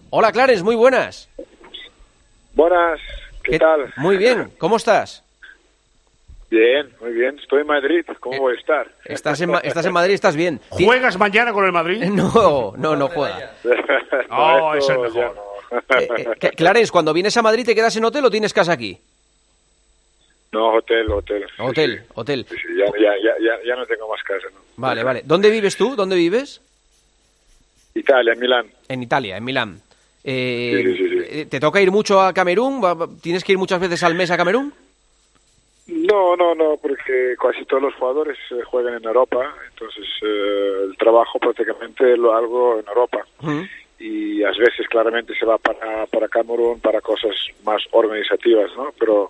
Hola, Clarence, muy buenas. Buenas, ¿qué tal? Muy bien, ¿cómo estás? Bien, muy bien. Estoy en Madrid. ¿Cómo voy a estar? Estás en Madrid, estás bien. ¿Juegas mañana con el Madrid? No juega. Oh, esto es el ya mejor. no. Clarence, cuando vienes a Madrid, ¿te quedas en hotel o tienes casa aquí? No, hotel. Hotel. Sí, ya no tengo más casa, ¿no? Vale. ¿Dónde vives tú? ¿Dónde vives? Italia, Milán. En Italia, en Milán. Sí. ¿Te toca ir mucho a Camerún? ¿Tienes que ir muchas veces al mes a Camerún? No, porque casi todos los jugadores juegan en Europa, entonces el trabajo prácticamente lo hago en Europa. Y a veces claramente se va para Camerún para cosas más organizativas, ¿no? Pero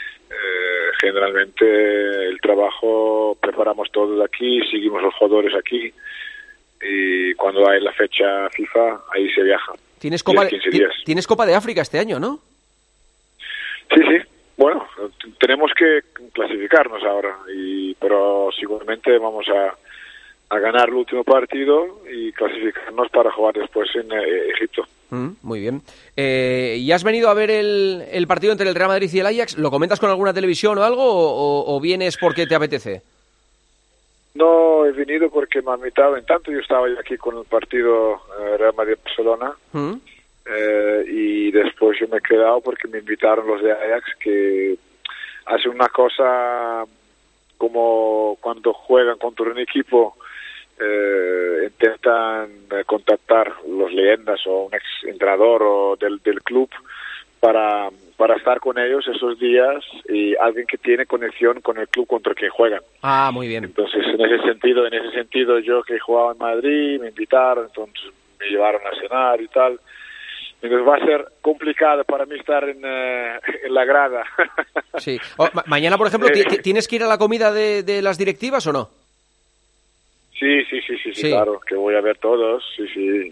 generalmente el trabajo preparamos todo de aquí, seguimos los jugadores aquí y cuando hay la fecha FIFA ahí se viaja. Tienes 15 días. Tienes Copa de África este año, ¿no? Sí. Bueno, tenemos que clasificarnos ahora, pero seguramente vamos a ganar el último partido y clasificarnos para jugar después en Egipto. Muy bien. ¿Y has venido a ver el partido entre el Real Madrid y el Ajax? ¿Lo comentas con alguna televisión o algo o vienes porque te apetece? No, he venido porque me han invitado. En tanto yo estaba aquí con el partido Real Madrid-Barcelona. Y después yo me he quedado porque me invitaron los de Ajax, que hacen una cosa como cuando juegan contra un equipo, intentan contactar los leyendas o un ex entrenador o del club para estar con ellos esos días y alguien que tiene conexión con el club contra quien juegan. Ah, muy bien. Entonces en ese sentido yo que he jugado en Madrid me invitaron, entonces me llevaron a cenar y tal. Entonces va a ser complicado para mí estar en la grada. Sí. Mañana, por ejemplo, ¿tienes que ir a la comida de las directivas o no? Sí, claro, que voy a ver todos, sí.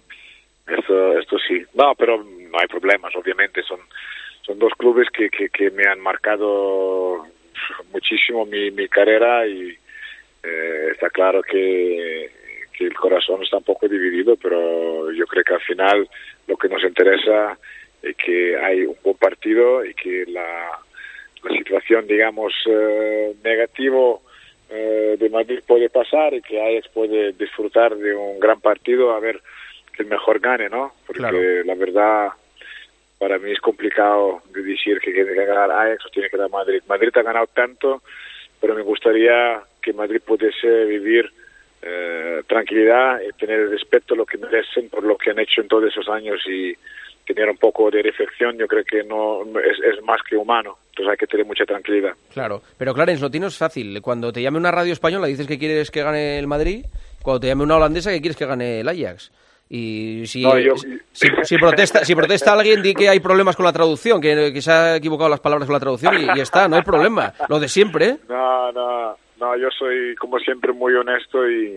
Esto sí. No, pero no hay problemas, obviamente. Son dos clubes que me han marcado muchísimo mi carrera y está claro que el corazón está un poco dividido, pero yo creo que al final lo que nos interesa es que hay un buen partido y que la situación, digamos, negativo de Madrid puede pasar y que Ajax puede disfrutar de un gran partido a ver que el mejor gane, ¿no? Porque claro, la verdad para mí es complicado de decir que tiene que ganar Ajax o tiene que ganar Madrid. Madrid ha ganado tanto, pero me gustaría que Madrid pudiese vivir tranquilidad y tener el respeto a lo que merecen por lo que han hecho en todos esos años y tener un poco de reflexión. Yo creo que no es más que humano, entonces hay que tener mucha tranquilidad. Claro, pero Clarence, lo tienes fácil. Cuando te llame una radio española dices que quieres que gane el Madrid, cuando te llame una holandesa que quieres que gane el Ajax. Y si protesta alguien, di que hay problemas con la traducción, que se ha equivocado las palabras con la traducción y está, no hay problema. Lo de siempre, ¿eh? No, yo soy como siempre muy honesto y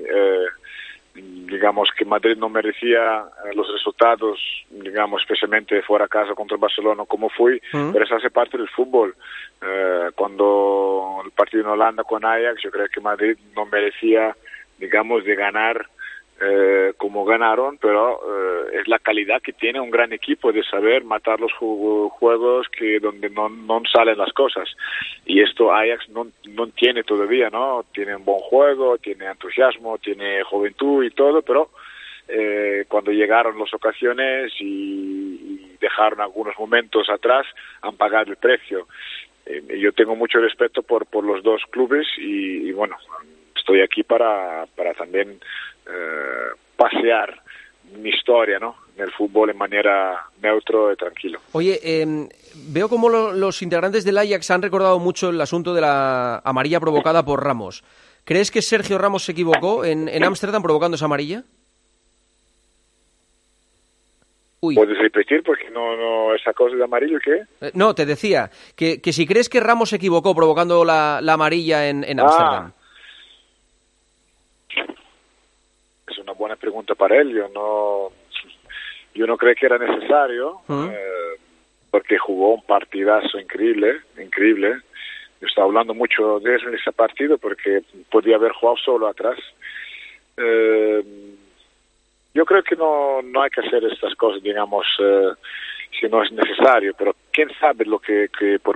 digamos que Madrid no merecía los resultados, digamos, especialmente fuera a casa contra el Barcelona como fui, pero eso hace parte del fútbol. Cuando el partido en Holanda con Ajax, yo creo que Madrid no merecía, digamos, de ganar como ganaron, pero es la calidad que tiene un gran equipo de saber matar los juegos que donde no salen las cosas, y esto Ajax no tiene todavía, ¿no? Tiene un buen juego, tiene entusiasmo, tiene juventud y todo, pero cuando llegaron las ocasiones y dejaron algunos momentos atrás, han pagado el precio. Yo tengo mucho respeto por los dos clubes y bueno, estoy aquí para también pasear mi historia, ¿no?, en el fútbol en manera neutro y tranquilo. Oye, veo como los integrantes del Ajax han recordado mucho el asunto de la amarilla provocada por Ramos. ¿Crees que Sergio Ramos se equivocó en Ámsterdam provocando esa amarilla? ¿Puedes repetir? Porque no esa cosa de amarillo, ¿qué? No, te decía que si crees que Ramos se equivocó provocando la amarilla en Ámsterdam. Es una buena pregunta para él. Yo no creo que era necesario, porque jugó un partidazo increíble. Yo estaba hablando mucho de eso en ese partido porque podía haber jugado solo atrás. yo creo que no hay que hacer estas cosas, digamos, si no es necesario, pero quién sabe lo que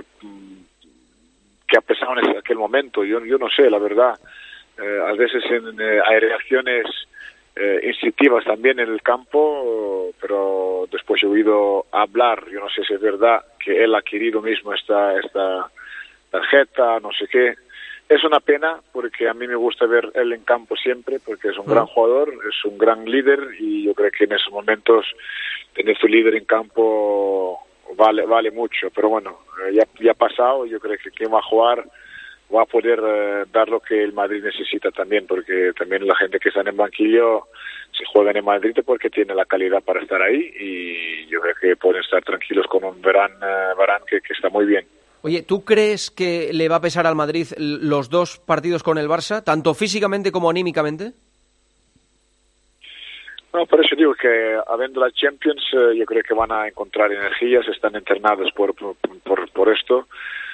ha pasado en aquel momento. Yo no sé, la verdad. A veces hay reacciones instintivas también en el campo, pero después he oído hablar, yo no sé si es verdad que él ha querido mismo esta tarjeta, no sé qué. Es una pena porque a mí me gusta ver él en campo siempre, porque es un gran jugador, es un gran líder, y yo creo que en esos momentos tener su líder en campo vale mucho. Pero bueno, ya ha pasado. Yo creo que quien va a jugar va a poder dar lo que el Madrid necesita también, porque también la gente que está en el banquillo se juega en el Madrid porque tiene la calidad para estar ahí, y yo creo que pueden estar tranquilos con un Varane que está muy bien. Oye, ¿tú crees que le va a pesar al Madrid los 2 partidos con el Barça, tanto físicamente como anímicamente? No, por eso digo que habiendo la Champions, yo creo que van a encontrar energías, están entrenados por esto.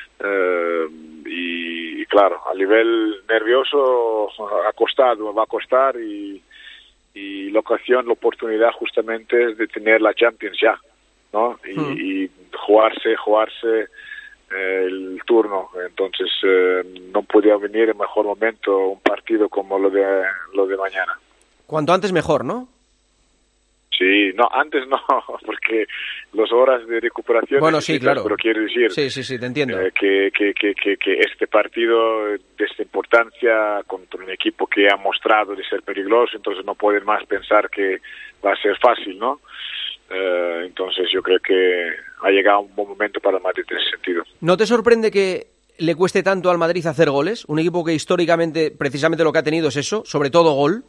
Y claro, a nivel nervioso va a costar, y la oportunidad justamente es de tener la Champions ya, ¿no? Y jugarse el turno. Entonces no podía venir en mejor momento un partido como lo de mañana. Cuanto antes mejor, ¿no? Sí, no, antes no, porque las horas de recuperación... Bueno, sí, claro. Pero quiero decir... Sí, te entiendo. Que este partido de esta importancia contra un equipo que ha mostrado de ser peligroso, entonces no pueden más pensar que va a ser fácil, ¿no? Entonces yo creo que ha llegado un buen momento para el Madrid en ese sentido. ¿No te sorprende que le cueste tanto al Madrid hacer goles? Un equipo que históricamente, precisamente lo que ha tenido es eso, sobre todo gol.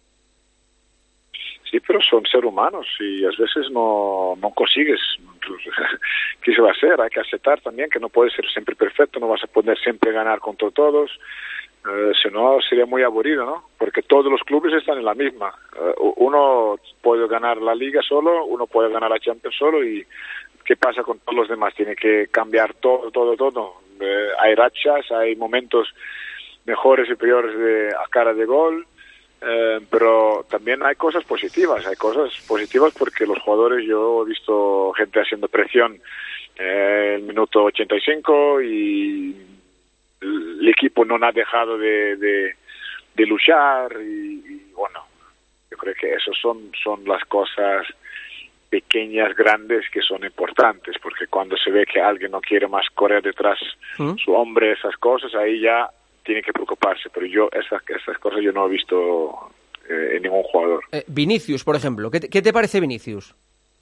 Sí, pero son seres humanos y a veces no consigues. ¿Qué se va a hacer? Hay que aceptar también que no puedes ser siempre perfecto, no vas a poder siempre ganar contra todos, si no sería muy aburrido, ¿no? Porque todos los clubes están en la misma. Uno puede ganar la Liga solo, uno puede ganar la Champions solo, y ¿qué pasa con todos los demás? Tiene que cambiar todo. Hay rachas, hay momentos mejores y peores a cara de gol. Pero también hay cosas positivas porque los jugadores, yo he visto gente haciendo presión el minuto 85 y el equipo no ha dejado de luchar, y bueno, yo creo que esas son las cosas pequeñas, grandes, que son importantes, porque cuando se ve que alguien no quiere más correr detrás su hombre, esas cosas, ahí ya tiene que preocuparse, pero esas cosas yo no he visto en ningún jugador. Vinicius, por ejemplo, ¿qué te parece Vinicius?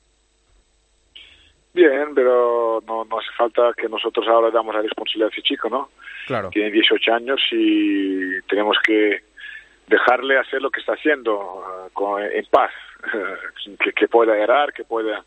Bien, pero no hace falta que nosotros ahora damos la responsabilidad a ese chico, ¿no? Claro. Tiene 18 años y tenemos que dejarle hacer lo que está haciendo en paz, que pueda errar, que pueda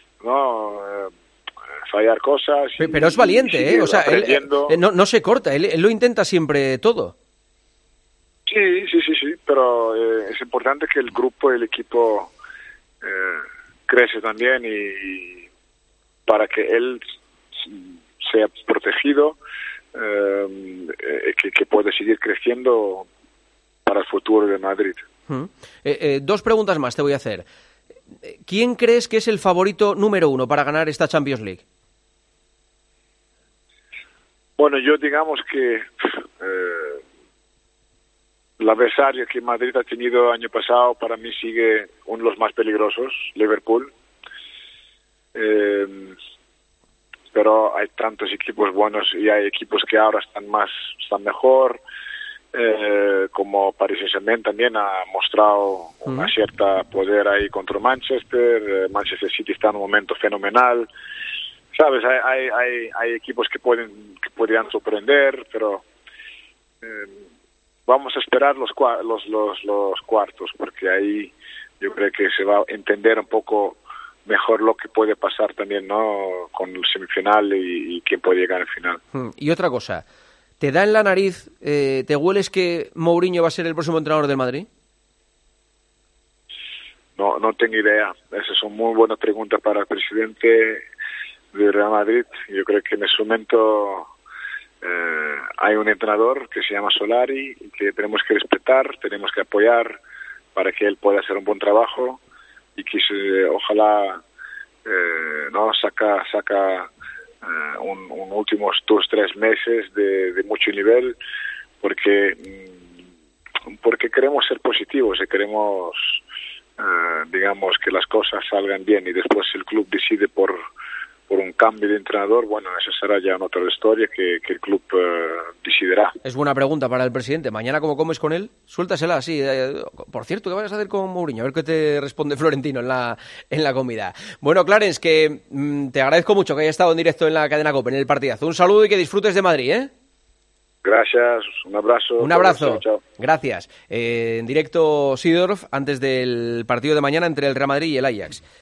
fallar cosas. Pero es valiente, o sea, él no se corta, él lo intenta siempre todo. Sí, pero es importante que el grupo, el equipo crece también, y para que él sea protegido, que pueda seguir creciendo para el futuro de Madrid. 2 preguntas más te voy a hacer. ¿Quién crees que es el favorito número 1 para ganar esta Champions League? Bueno, yo digamos que el adversario que Madrid ha tenido el año pasado para mí sigue uno de los más peligrosos, Liverpool. Pero hay tantos equipos buenos y hay equipos que ahora están mejor, como Paris Saint-Germain también ha mostrado una cierta poder ahí contra Manchester. Manchester City está en un momento fenomenal. Sabes, hay equipos que podrían sorprender, pero vamos a esperar los cuartos, porque ahí yo creo que se va a entender un poco mejor lo que puede pasar también, ¿no? Con el semifinal y quién puede llegar al final. Y otra cosa, ¿te da en la nariz, te hueles que Mourinho va a ser el próximo entrenador del Madrid? No tengo idea. Esas son muy buenas preguntas para el presidente de Real Madrid. Yo creo que en ese momento hay un entrenador que se llama Solari y que tenemos que respetar, tenemos que apoyar, para que él pueda hacer un buen trabajo y que ojalá no saca un últimos 2-3 meses de mucho nivel, porque queremos ser positivos y queremos digamos que las cosas salgan bien, y después el club decide por un cambio de entrenador, bueno, esa será ya otra historia que el club decidirá. Es buena pregunta para el presidente. Mañana, ¿cómo comes con él? Suéltasela, así. Por cierto, ¿qué vas a hacer con Mourinho? A ver qué te responde Florentino en la comida. Bueno, Clarence, que te agradezco mucho que hayas estado en directo en la cadena COPE, en el partidazo. Un saludo y que disfrutes de Madrid, ¿eh? Gracias, un abrazo. Un abrazo. Chao, chao. Gracias. En directo Seedorf, antes del partido de mañana entre el Real Madrid y el Ajax.